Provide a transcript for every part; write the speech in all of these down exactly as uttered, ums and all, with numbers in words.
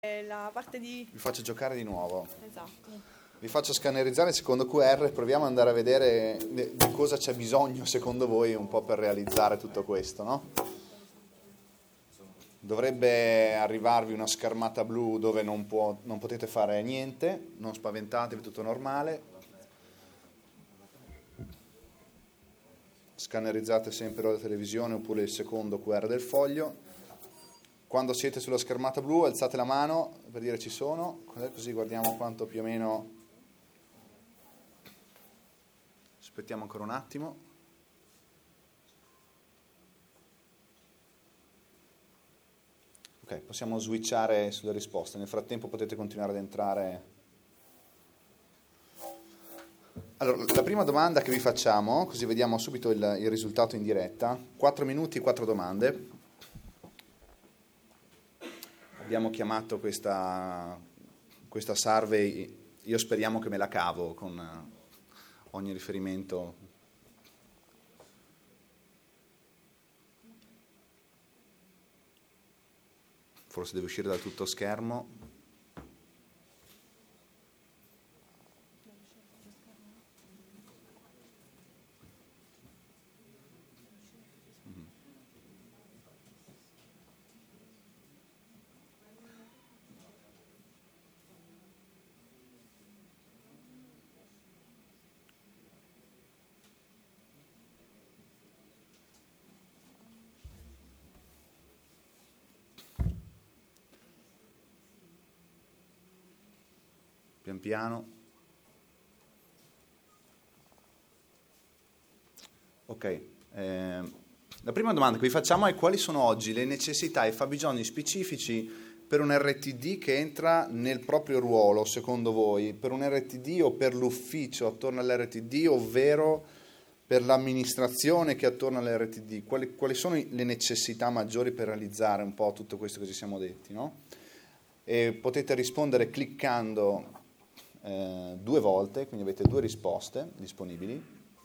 la parte di... Vi faccio giocare di nuovo. Esatto. Vi faccio scannerizzare secondo Q R, proviamo ad andare a vedere di cosa c'è bisogno secondo voi un po' per realizzare tutto questo, no? Dovrebbe arrivarvi una schermata blu dove non, può, non potete fare niente, non spaventatevi, tutto normale. Scannerizzate sempre la televisione oppure il secondo Q R del foglio. Quando siete sulla schermata blu alzate la mano per dire ci sono, così guardiamo quanto più o meno. Aspettiamo ancora un attimo. Ok, possiamo switchare sulle risposte. Nel frattempo potete continuare ad entrare. Allora, la prima domanda che vi facciamo, così vediamo subito il, il risultato in diretta. quattro minuti, quattro domande. Abbiamo chiamato questa, questa survey, io speriamo che me la cavo con ogni riferimento. Forse deve uscire dal tutto schermo. Pian piano. Ok, eh, la prima domanda che vi facciamo è: quali sono oggi le necessità e i fabbisogni specifici per un R T D che entra nel proprio ruolo, secondo voi, per un R T D o per l'ufficio attorno all'R T D, ovvero per l'amministrazione che è attorno all'R T D? Quali, quali sono le necessità maggiori per realizzare un po' tutto questo che ci siamo detti, no? E potete rispondere cliccando Eh, due volte, quindi avete due risposte disponibili.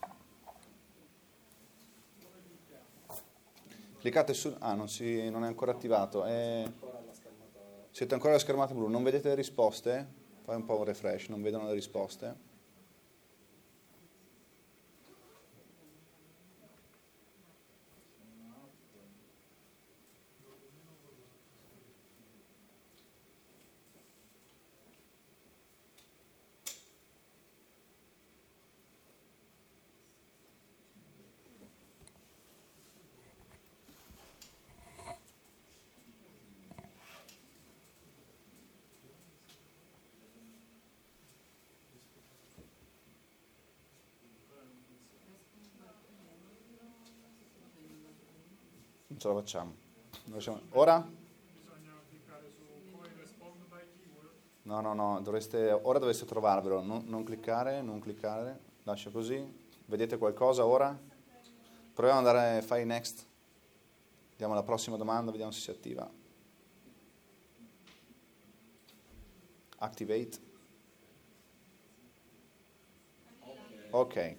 Cliccate su... Ah, non, si, non è ancora attivato. È... Siete ancora alla schermata blu, non vedete le risposte? Fai un po' un refresh, non vedono le risposte? Non ce la facciamo. Ora? Bisogna cliccare su poi respond by keyword. No, no, no, dovreste, ora dovreste trovarvelo, non, non cliccare, non cliccare, lascia così. Vedete qualcosa ora? Proviamo ad andare, fai next. Andiamo alla prossima domanda, vediamo se si attiva. Activate. Ok.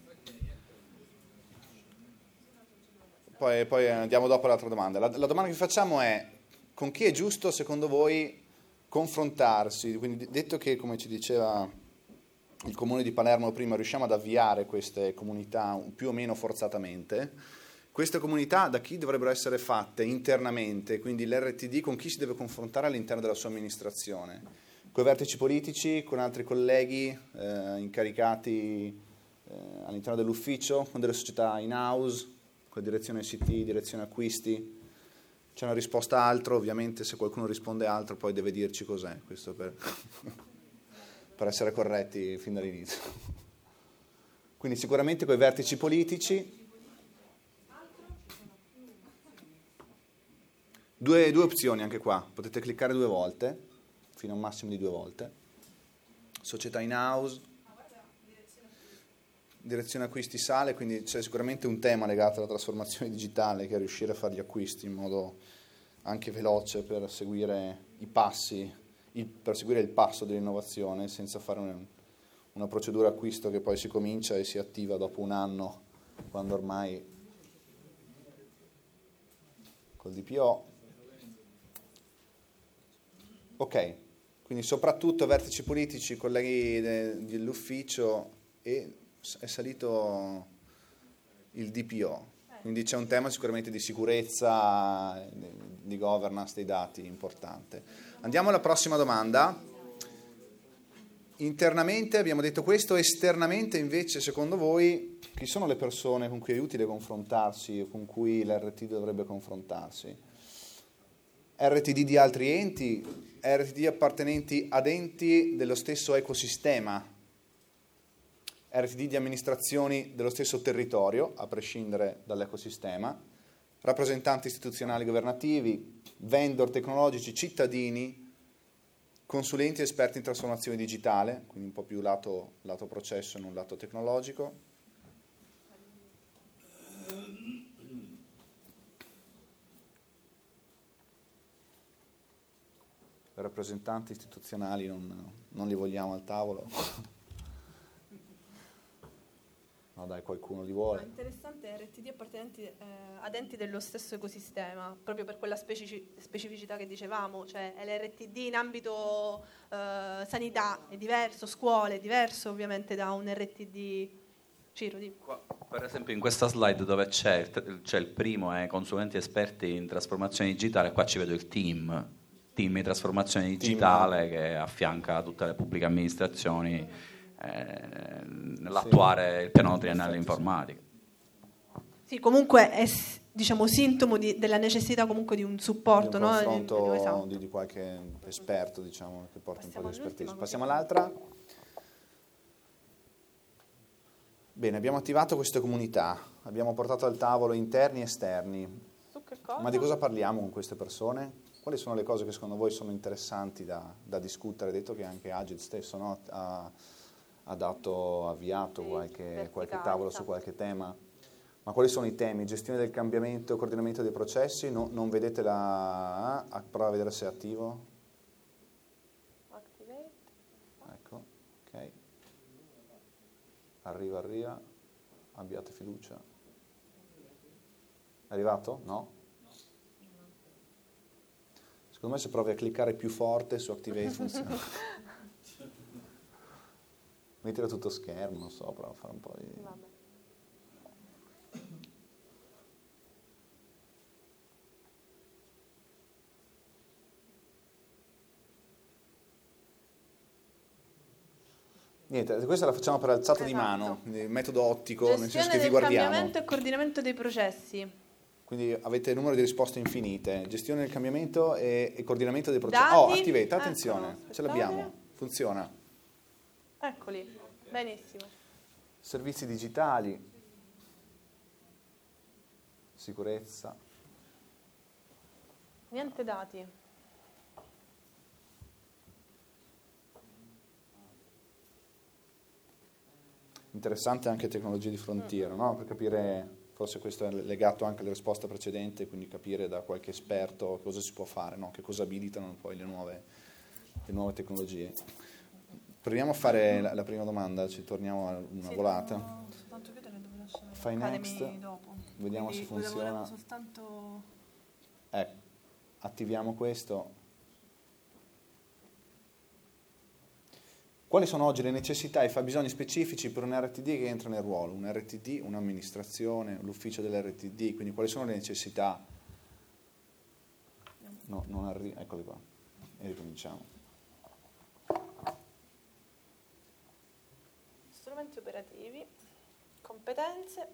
Poi, poi andiamo dopo all'altra domanda. La, la domanda che vi facciamo è: con chi è giusto secondo voi confrontarsi? Quindi, detto che, come ci diceva il Comune di Palermo prima, riusciamo ad avviare queste comunità più o meno forzatamente, queste comunità da chi dovrebbero essere fatte internamente? Quindi l'R T D con chi si deve confrontare all'interno della sua amministrazione? Con i vertici politici, con altri colleghi eh, incaricati eh, all'interno dell'ufficio, con delle società in-house, con direzione C T, direzione acquisti? C'è una risposta altro, ovviamente se qualcuno risponde altro poi deve dirci cos'è, questo per, per essere corretti fin dall'inizio. Quindi sicuramente con i vertici politici. Due, due opzioni anche qua, potete cliccare due volte, fino a un massimo di due volte. Società in-house, direzione acquisti sale, quindi c'è sicuramente un tema legato alla trasformazione digitale, che è riuscire a fare gli acquisti in modo anche veloce per seguire i passi, il, per seguire il passo dell'innovazione senza fare un, una procedura acquisto che poi si comincia e si attiva dopo un anno, quando ormai col D P O. Ok, quindi soprattutto vertici politici, colleghi de- dell'ufficio, e è salito il D P O. Quindi c'è un tema sicuramente di sicurezza, di governance dei dati importante. Andiamo alla prossima domanda. Internamente abbiamo detto questo, esternamente invece secondo voi chi sono le persone con cui è utile confrontarsi o con cui l'R T D dovrebbe confrontarsi? R T D di altri enti, R T D appartenenti ad enti dello stesso ecosistema, R T D di amministrazioni dello stesso territorio, a prescindere dall'ecosistema, rappresentanti istituzionali governativi, vendor tecnologici, cittadini, consulenti e esperti in trasformazione digitale, quindi un po' più lato, lato processo e non lato tecnologico. Rappresentanti istituzionali non, non li vogliamo al tavolo. No dai, qualcuno li vuole. No, interessante R T D appartenenti eh, ad enti dello stesso ecosistema, proprio per quella specifici- specificità che dicevamo, cioè l'R T D in ambito eh, sanità è diverso, scuole è diverso ovviamente da un R T D. Ciro, di. Qua, per esempio in questa slide dove c'è il, c'è il primo è consulenti esperti in trasformazione digitale, qua ci vedo il team, team di trasformazione digitale che affianca tutte le pubbliche amministrazioni eh, nell'attuare il piano triennale informatica. Sì, comunque è diciamo sintomo di, della necessità comunque di un supporto, di un no? confronto Di, esatto. di, di qualche esperto, diciamo, che porta Passiamo un po' di expertise. all'ultima, Passiamo all'altra. Bene, abbiamo attivato queste comunità, abbiamo portato al tavolo interni e esterni. Su che cosa? Ma di cosa parliamo con queste persone? Quali sono le cose che secondo voi sono interessanti da, da discutere? Detto che anche Agid stesso, no, ha, ha dato, avviato Sì, qualche, qualche verticale, tavolo esatto. su qualche tema. Ma quali sono i temi? Gestione del cambiamento, coordinamento dei processi? No, non vedete la... Ah, prova a vedere se è attivo. Activate. Ecco, ok. Arriva, arriva. Abbiate fiducia. È arrivato? No? Secondo me se provi a cliccare più forte su Activate funziona. Mettila tutto schermo, non so, prova a fare un po' di... Vabbè. Niente, questa la facciamo per alzata di Esatto. mano, quindi metodo ottico, nel senso Gestione che vi del guardiamo. cambiamento e coordinamento dei processi. Quindi avete il numero di risposte infinite. Gestione del cambiamento e, e coordinamento dei processi. Dati. Oh, Activate, attenzione, Eccolo, ce l'abbiamo, funziona. Eccoli, benissimo. Servizi digitali, sicurezza. Niente dati. Interessante anche tecnologie di frontiera, no? Per capire, forse questo è legato anche alla risposta precedente, quindi capire da qualche esperto cosa si può fare, no? Che cosa abilitano poi le nuove, le nuove tecnologie. Proviamo a fare la, la prima domanda, ci torniamo a una Sì, volata. devo soltanto chiudere, devo lasciare Fai Academy next, dopo. vediamo Quindi se funziona. volevo soltanto... Ecco, attiviamo questo. Quali sono oggi le necessità e i fabbisogni specifici per un R T D che entra nel ruolo? Un R T D, un'amministrazione, l'ufficio dell'R T D, quindi quali sono le necessità? No, non arriva, eccoli qua, e ricominciamo. Strumenti operativi, competenze.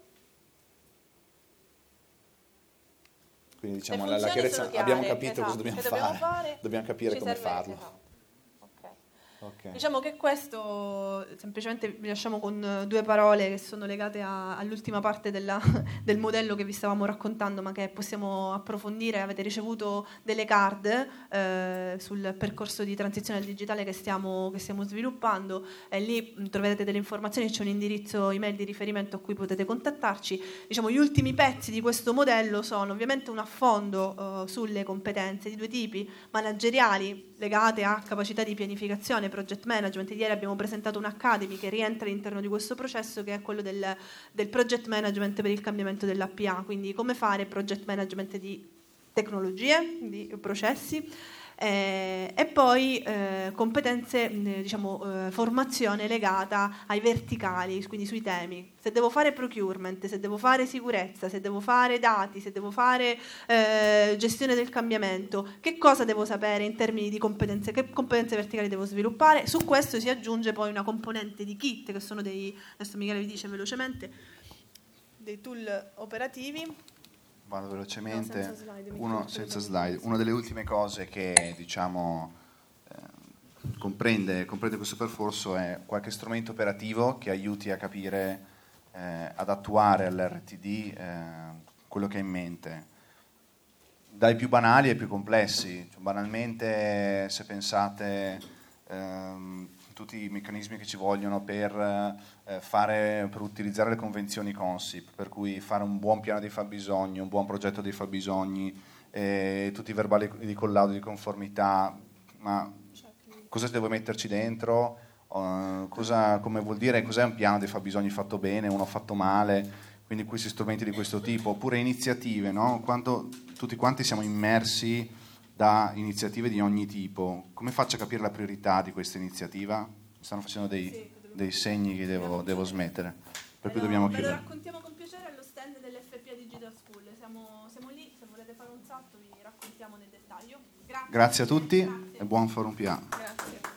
Quindi diciamo Le la, la funzioni chiarezza, sono chiare, abbiamo capito esatto, cosa dobbiamo che dobbiamo fare, fare, dobbiamo capire ci come serve- farlo. esatto. Ok. Ok. Diciamo che questo semplicemente vi lasciamo con due parole che sono legate a- all'ultima parte della- del modello che vi stavamo raccontando, ma che possiamo approfondire. Avete ricevuto delle card eh, sul percorso di transizione al digitale che stiamo, che stiamo sviluppando, e lì mh, troverete delle informazioni, c'è un indirizzo email di riferimento a cui potete contattarci. Diciamo, gli ultimi pezzi di questo modello sono ovviamente un affondo eh, sulle competenze di due tipi: manageriali, legate a capacità di pianificazione, project management. Ieri abbiamo presentato un'Academy che rientra all'interno di questo processo, che è quello del, del project management per il cambiamento dell'A P A, quindi come fare project management di tecnologie, di processi. Eh, e poi eh, competenze, eh, diciamo, eh, formazione legata ai verticali, quindi sui temi. Se devo fare procurement, se devo fare sicurezza, se devo fare dati, se devo fare eh, gestione del cambiamento, che cosa devo sapere in termini di competenze, che competenze verticali devo sviluppare? Su questo si aggiunge poi una componente di kit, che sono dei, adesso Michele vi dice velocemente, dei tool operativi. Vado velocemente, no, senza slide, uno senza slide. Una delle ultime cose che diciamo eh, comprende, comprende questo percorso è qualche strumento operativo che aiuti a capire, eh, ad attuare all'R T D eh, quello che hai in mente, dai più banali ai più complessi. Cioè, banalmente, se pensate ehm, tutti i meccanismi che ci vogliono per, eh, fare, per utilizzare le convenzioni Consip, per cui fare un buon piano dei fabbisogni, un buon progetto dei fabbisogni, eh, tutti i verbali di collaudo di conformità, ma cosa devo metterci dentro? Uh, cosa, come vuol dire, cos'è un piano dei fabbisogni fatto bene, uno fatto male? Quindi questi strumenti di questo tipo, oppure iniziative, no? Quando tutti quanti siamo immersi da iniziative di ogni tipo, come faccio a capire la priorità di questa iniziativa? Mi stanno facendo dei, sì, dei segni che devo, devo smettere, per cui dobbiamo chiudere. Ve lo raccontiamo con piacere allo stand dell'F P A Digital School, siamo, siamo lì, se volete fare un salto vi raccontiamo nel dettaglio. Grazie, Grazie a tutti. Grazie. E buon Forum P A. Grazie.